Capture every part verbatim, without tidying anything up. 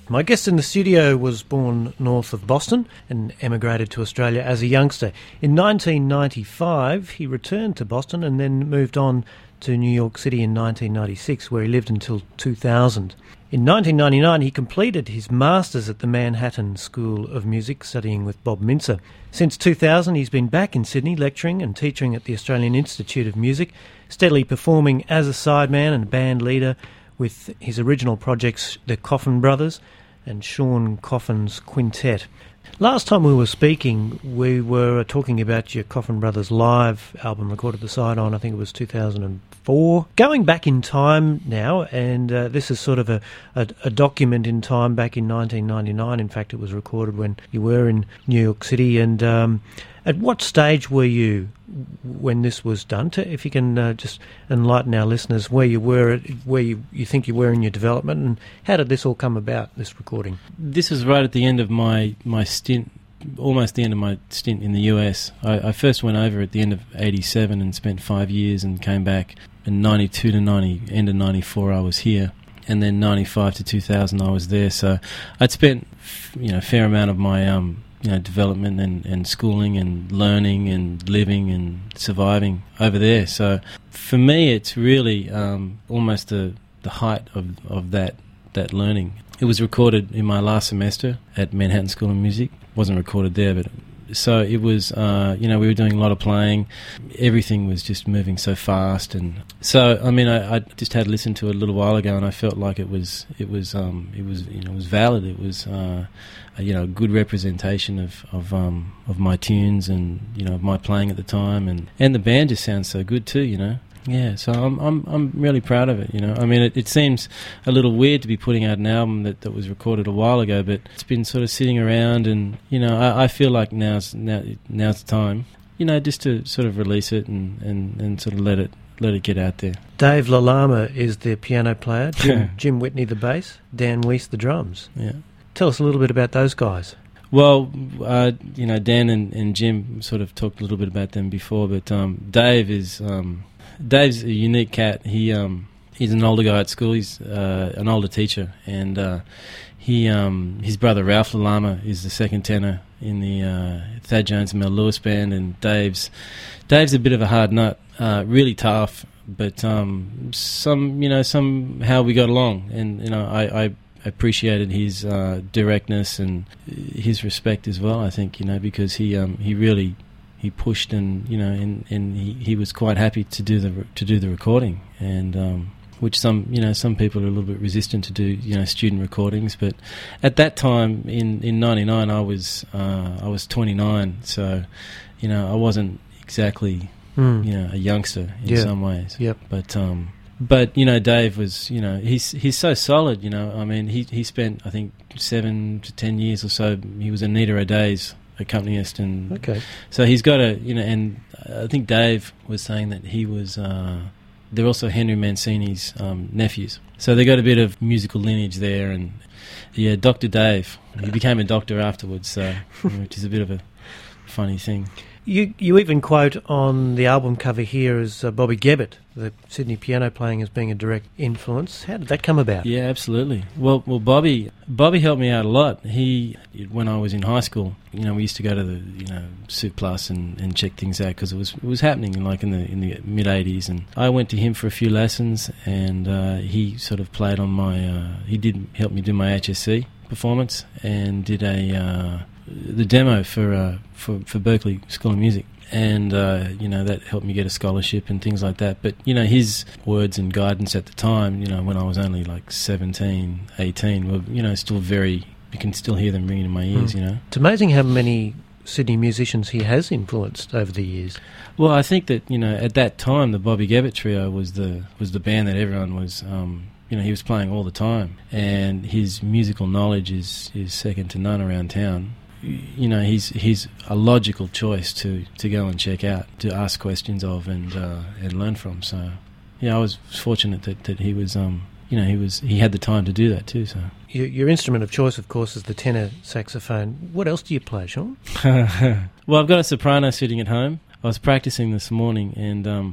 My guest in the studio was born north of Boston and emigrated to Australia as a youngster. In nineteen ninety-five, he returned to Boston and then moved on to New York City in nineteen ninety-six, where he lived until two thousand. In nineteen ninety-nine, he completed his Masters at the Manhattan School of Music, studying with Bob Mintzer. Since two thousand, he's been back in Sydney, lecturing and teaching at the Australian Institute of Music, steadily performing as a sideman and band leader with his original projects, the Coffin Brothers and Sean Coffin's Quintet. Last time we were speaking, we were talking about your Coffin Brothers live album recorded the side on, I think it was two thousand four. Going back in time now, and uh, this is sort of a, a, a document in time back in nineteen ninety-nine. In fact, it was recorded when you were in New York City. And um, at what stage were you when this was done? To, if you can uh, just enlighten our listeners where you were, where you, you think you were in your development, and how did this all come about, this recording? This was right at the end of my, my stint, almost the end of my stint in the U S. I, I first went over at the end of eighty-seven and spent five years and came back. In ninety-two to ninety, end of ninety-four, I was here. And then ninety-five to two thousand, I was there. So I'd spent, you know, a fair amount of my um, you know, development and, and schooling and learning and living and surviving over there. So for me, it's really um, almost the the height of, of that that learning. It was recorded in my last semester at Manhattan School of Music. It wasn't recorded there, but so it was, uh, you know, we were doing a lot of playing. Everything was just moving so fast. And so, I mean, I, I just had listened to it a little while ago, and I felt like it was, it was, um, it was, you know, it was valid. It was, uh, a, you know, a good representation of, of, um, of my tunes and, you know, of my playing at the time. And, and the band just sounds so good too, you know. Yeah, so I'm I'm I'm really proud of it, you know. I mean, it, it seems a little weird to be putting out an album that, that was recorded a while ago, but it's been sort of sitting around, and you know, I, I feel like now's now now's the time, you know, just to sort of release it and, and, and sort of let it let it get out there. Dave Lalama is the piano player, Jim, Jim Whitney the bass, Dan Weiss the drums. Yeah, tell us a little bit about those guys. Well, uh, you know, Dan and, and Jim sort of talked a little bit about them before, but um, Dave is. Um, Dave's a unique cat. He um, he's an older guy at school. He's uh, an older teacher, and uh, he um, his brother Ralph Lalama is the second tenor in the uh, Thad Jones and Mel Lewis band. And Dave's Dave's a bit of a hard nut, uh, really tough, but um, some you know somehow we got along, and you know I, I appreciated his uh, directness and his respect as well. I think you know because he um, he really. He pushed, and you know, and, and he, he was quite happy to do the to do the recording, and um, which some you know some people are a little bit resistant to do you know student recordings. But at that time in in ninety-nine, I was uh, I was twenty-nine, so you know I wasn't exactly mm. you know a youngster in yeah. some ways. Yep. But um, but you know Dave was you know he's he's so solid. You know, I mean he he spent I think seven to ten years or so. He was a Nita O'Day's accompanist, and okay. so he's got a you know and I think Dave was saying that he was uh, they're also Henry Mancini's um, nephews, so they got a bit of musical lineage there. And yeah, Doctor Dave, he became a doctor afterwards, so which is a bit of a funny thing. You you even quote on the album cover here as uh, Bobby Gebbett, the Sydney piano playing, as being a direct influence. How did that come about? Yeah, absolutely. Well, well, Bobby Bobby helped me out a lot. He, when I was in high school, you know, we used to go to the you know Soup Plus and, and check things out because it was it was happening like in the in the mid eighties. And I went to him for a few lessons, and uh, he sort of played on my. Uh, he did help me do my H S C performance and did a. Uh, the demo for uh, for for Berklee School of Music, and uh, you know that helped me get a scholarship and things like that. But you know his words and guidance at the time, you know when I was only like seventeen, eighteen, were you know still very. You can still hear them ringing in my ears. Mm. You know, it's amazing how many Sydney musicians he has influenced over the years. Well, I think that you know at that time the Bobby Gebbett Trio was the was the band that everyone was. Um, You know, he was playing all the time, and his musical knowledge is, is second to none around town. You know, he's he's a logical choice to, to go and check out, to ask questions of, and uh, and learn from. So, yeah, I was fortunate that, that he was, um, you know, he was he had the time to do that too. So, your, your instrument of choice, of course, is the tenor saxophone. What else do you play, Sean? Well, I've got a soprano sitting at home. I was practicing this morning, and um,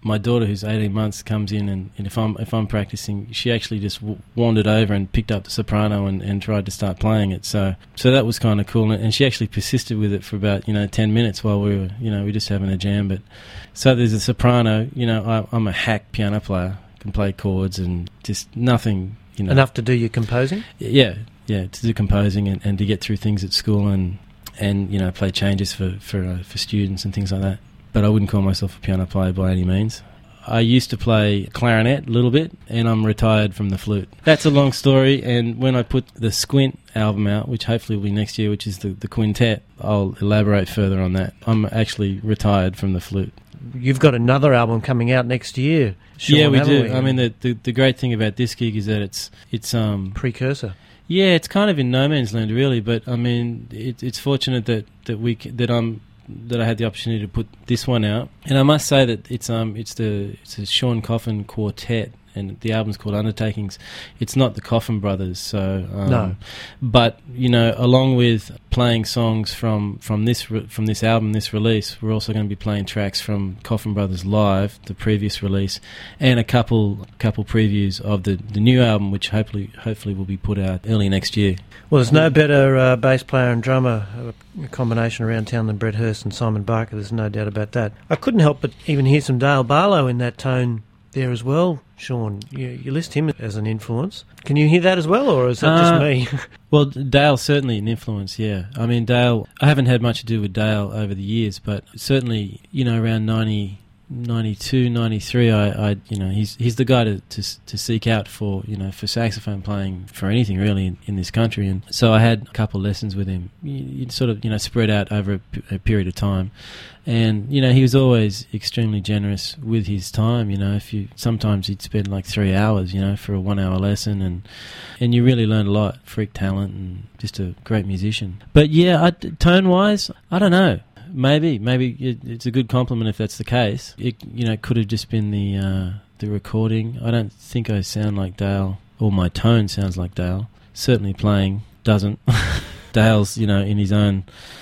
my daughter, who's eighteen months, comes in, and, and if I'm if I'm practicing, she actually just w- wandered over and picked up the soprano and, and tried to start playing it. So so that was kind of cool, and, and she actually persisted with it for about you know ten minutes while we were you know we were just having a jam. But so there's a soprano. You know, I, I'm a hack piano player, can play chords and just nothing. You know, enough to do your composing. Yeah, yeah, to do composing and, and to get through things at school and and you know play changes for for uh, for students and things like that. But I wouldn't call myself a piano player by any means. I used to play clarinet a little bit, and I'm retired from the flute. That's a long story, and when I put the Squint album out, which hopefully will be next year, which is the, the quintet, I'll elaborate further on that. I'm actually retired from the flute. You've got another album coming out next year, Sean, yeah, we do. we? I mean, the, the the great thing about this gig is that it's it's um precursor. Yeah, it's kind of in no man's land, really. But I mean, it, it's fortunate that that we c- that I'm. that I had the opportunity to put this one out, and I must say that it's um it's the it's a Sean Coffin quartet, and the album's called Undertakings. It's not the Coffin Brothers, so um, no. But you know, along with playing songs from from this re- from this album, this release, we're also going to be playing tracks from Coffin Brothers Live, the previous release, and a couple couple previews of the, the new album, which hopefully hopefully will be put out early next year. Well, there's no better uh, bass player and drummer, a combination around town, than Brett Hurst and Simon Barker. There's no doubt about that. I couldn't help but even hear some Dale Barlow in that tone there as well, Sean. You, you list him as an influence. Can you hear that as well, or is that uh, just me? Well, Dale's certainly an influence, yeah. I mean, Dale, I haven't had much to do with Dale over the years, but certainly, you know, around ninety... ninety-two, ninety-three, I, I, you know, he's he's the guy to, to to seek out for, you know, for saxophone playing, for anything really in, in this country. And so I had a couple of lessons with him, you, you sort of, you know, spread out over a, p- a period of time. And, you know, he was always extremely generous with his time, you know. If you sometimes he'd spend like three hours, you know, for a one-hour lesson, and and you really learn a lot, freak talent, and just a great musician. But, yeah, I, tone-wise, I don't know. Maybe, maybe it, it's a good compliment if that's the case. It, you know, could have just been the uh, the recording. I don't think I sound like Dale, or my tone sounds like Dale. Certainly playing doesn't. Dale's, you know, in his own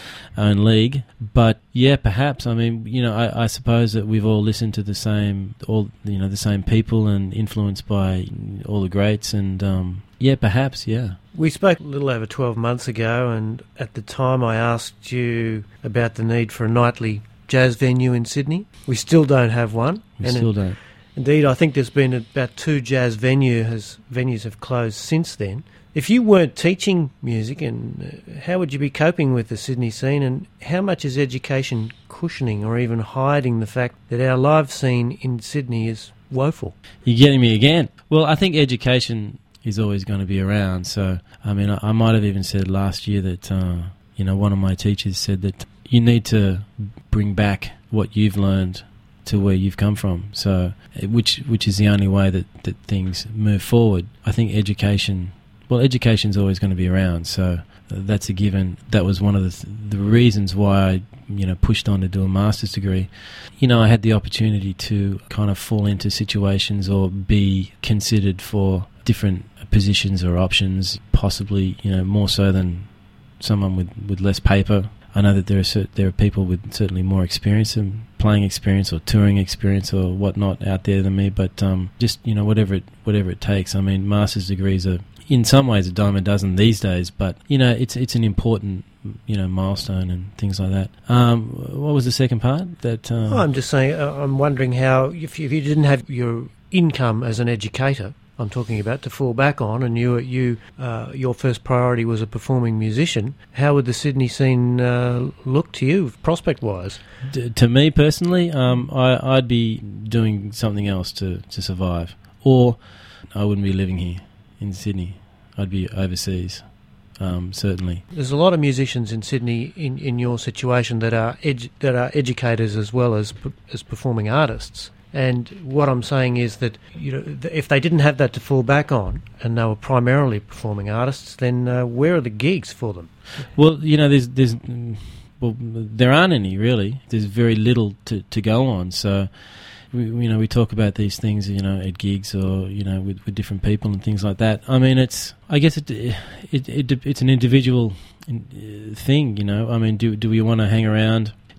own league. But yeah, perhaps. I mean, you know, I, I suppose that we've all listened to the same, all you know, the same people, and influenced by all the greats. And um, yeah, perhaps, yeah. We spoke a little over twelve months ago, and at the time I asked you about the need for a nightly jazz venue in Sydney. We still don't have one. We and still in, don't. Indeed, I think there's been about two jazz venue has, venues have closed since then. If you weren't teaching music, and uh, how would you be coping with the Sydney scene, and how much is education cushioning or even hiding the fact that our live scene in Sydney is woeful? You're getting me again. Well, I think education is always going to be around. So, I mean, I, I might have even said last year that, uh, you know, one of my teachers said that you need to bring back what you've learned to where you've come from. So, which which is the only way that, that things move forward. I think education, well, education's always going to be around. So that's a given. That was one of the th- the reasons why I, you know, pushed on to do a master's degree. You know, I had the opportunity to kind of fall into situations or be considered for different positions or options, possibly, you know, more so than someone with, with less paper. I know that there are cert- there are people with certainly more experience and playing experience or touring experience or whatnot out there than me, but um, just, you know, whatever it whatever it takes. I mean, master's degrees are in some ways a dime a dozen these days, but you know, it's it's an important, you know, milestone and things like that. Um, what was the second part? That uh, oh, I'm just saying, uh, I'm wondering how if you, if you didn't have your income as an educator, I'm talking about, to fall back on, and you, you, uh, your first priority was a performing musician, how would the Sydney scene uh, look to you, prospect-wise? D- to me personally, um, I, I'd be doing something else to, to survive, or I wouldn't be living here in Sydney. I'd be overseas, um, certainly. There's a lot of musicians in Sydney in, in your situation that are edu- that are educators as well as as performing artists. And what I'm saying is that, you know, if they didn't have that to fall back on, and they were primarily performing artists, then uh, where are the gigs for them? Well, you know, there's there's well, there aren't any really. There's very little to, to go on. So, we, you know, we talk about these things, you know, at gigs or, you know, with, with different people and things like that. I mean, it's I guess it it, it it's an individual thing, you know. I mean, do do we want to hang around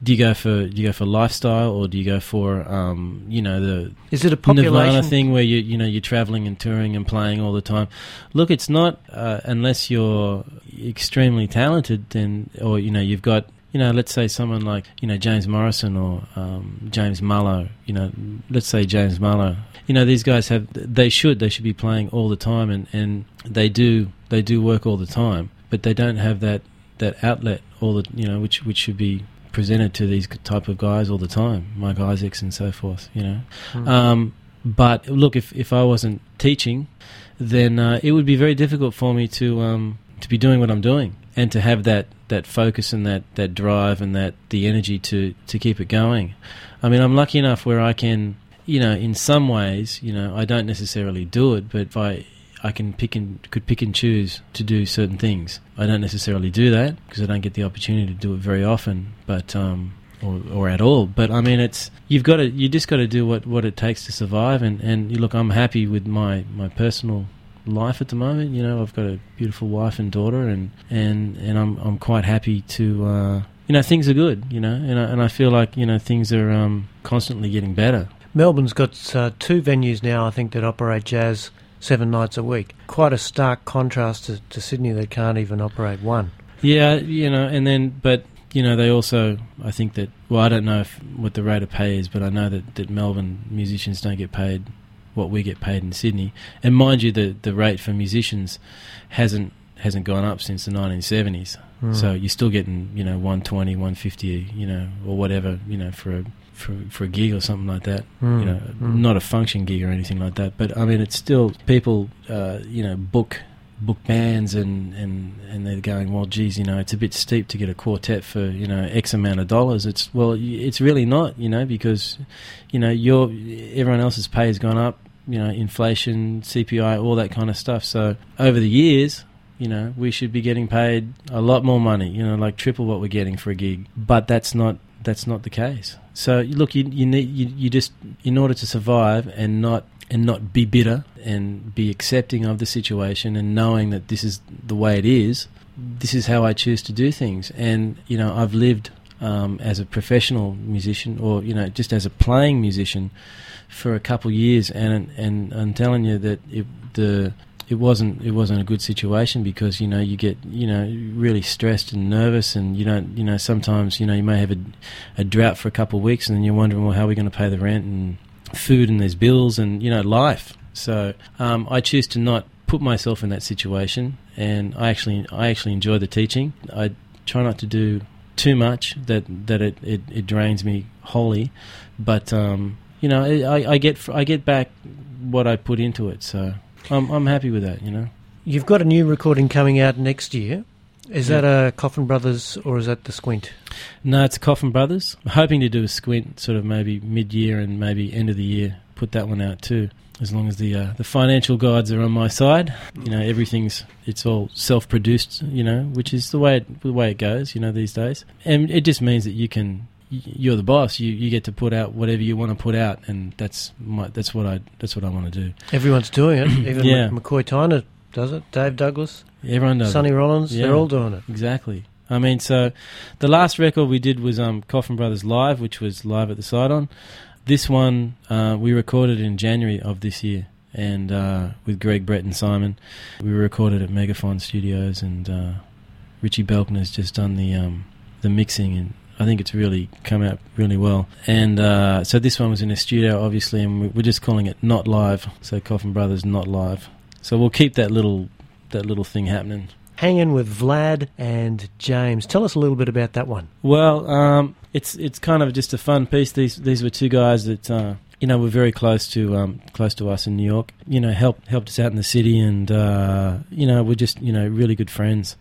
do you go for do you go for lifestyle, or do you go for um, you know the is it a population Nirvana thing where you you know you're traveling and touring and playing all the time? Look, it's not uh, unless you're extremely talented, then or you know you've got. You know, let's say someone like, you know, James Morrison or um, James Mullo, you know, let's say James Mullo. You know, these guys have, they should, they should be playing all the time, and, and they do, they do work all the time, but they don't have that, that outlet, all the, you know, which, which should be presented to these type of guys all the time, Mike Isaacs and so forth, you know. Mm. Um, but look, if, if I wasn't teaching, then uh, it would be very difficult for me to um, to be doing what I'm doing and to have that, that focus and that, that drive and that the energy to, to keep it going. I mean, I'm lucky enough where I can, you know, in some ways, you know, I don't necessarily do it, but if I I can pick and could pick and choose to do certain things. I don't necessarily do that because I don't get the opportunity to do it very often, but um, or, or at all. But I mean, it's you've got to you just got to do what, what it takes to survive. And, and you look, I'm happy with my, my personal life at the moment. You know, I've got a beautiful wife and daughter, and and, and I'm I'm quite happy to. Uh, you know, things are good. You know, and I, and I feel like you know things are um, constantly getting better. Melbourne's got uh, two venues now, I think, that operate jazz seven nights a week. Quite a stark contrast to, to Sydney that can't even operate one. Yeah, you know, and then, but, you know, they also, I think that, well, I don't know if, what the rate of pay is, but I know that, that Melbourne musicians don't get paid what we get paid in Sydney. And mind you, the, the rate for musicians hasn't hasn't gone up since the nineteen seventies. Mm. So you're still getting, you know, one twenty, one fifty, you know, or whatever, you know, for a for for a gig or something like that. Mm. You know, mm. not a function gig or anything like that. But I mean, it's still people, uh, you know, book book bands and, and, and they're going, well, geez, you know, it's a bit steep to get a quartet for, you know, X amount of dollars. It's well, it's really not, you know, because, you know, your everyone else's pay has gone up. You know, inflation, C P I, all that kind of stuff. So over the years, you know, we should be getting paid a lot more money. You know, like triple what we're getting for a gig. But that's not that's not the case. So look, you you need you, you just in order to survive and not and not be bitter and be accepting of the situation and knowing that this is the way it is. This is how I choose to do things. And you know, I've lived um, as a professional musician, or you know, just as a playing musician, for a couple of years, and and I'm telling you that it the it wasn't it wasn't a good situation, because you know you get you know really stressed and nervous, and you don't you know sometimes you know you may have a, a drought for a couple of weeks, and then you're wondering, well, how are we going to pay the rent and food, and there's bills and you know life. So um, I choose to not put myself in that situation, and I actually I actually enjoy the teaching. I try not to do too much that that it it, it drains me wholly, but. Um, You know, I, I get I get back what I put into it, so I'm I'm happy with that. You know, you've got a new recording coming out next year. Is yeah. that a Coffin Brothers or is that the Squint? No, it's Coffin Brothers. I'm hoping to do a Squint, sort of maybe mid-year and maybe end of the year. Put that one out too, as long as the uh, the financial gods are on my side. You know, everything's it's all self-produced. You know, which is the way it, the way it goes. You know, these days, and it just means that you can. You're the boss. You you get to put out whatever you want to put out, and that's my, that's what I that's what I want to do. Everyone's doing it. Even yeah. McCoy Tyner does it. Dave Douglas. Everyone does. Sonny it. Rollins. Yeah. They're all doing it. Exactly. I mean, so the last record we did was um, Coffin Brothers Live, which was live at the Sidon. This one uh, we recorded in January of this year, and uh, with Greg, Brett, and Simon. We recorded at Megaphone Studios, and uh, Richie Belkner's just done the um, the mixing, and I think it's really come out really well. And uh, so this one was in a studio, obviously, and we're just calling it Not Live. So Coffin Brothers Not Live. So we'll keep that little that little thing happening. Hanging with Vlad and James. Tell us a little bit about that one. Well, um, it's it's kind of just a fun piece. These these were two guys that uh, you know were very close to um, close to us in New York. You know, helped helped us out in the city, and uh, you know we're just you know really good friends.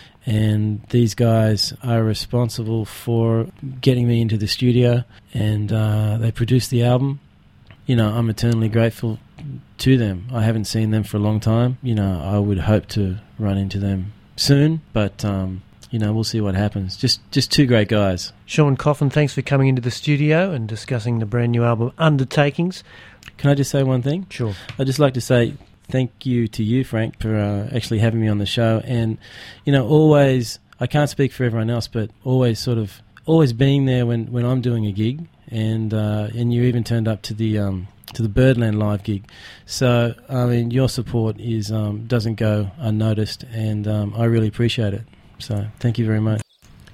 And these guys are responsible for getting me into the studio, and uh, they produced the album. You know, I'm eternally grateful to them. I haven't seen them for a long time. You know, I would hope to run into them soon, but, um, you know, we'll see what happens. Just just two great guys. Sean Coffin, thanks for coming into the studio and discussing the brand new album, Undertakings. Can I just say one thing? Sure. I'd just like to say thank you to you, Frank, for uh, actually having me on the show. And, you know, always, I can't speak for everyone else, but always sort of always being there when, when I'm doing a gig, and uh, and you even turned up to the um, to the Birdland live gig. So I mean, your support is um, doesn't go unnoticed, and um, I really appreciate it. So thank you very much.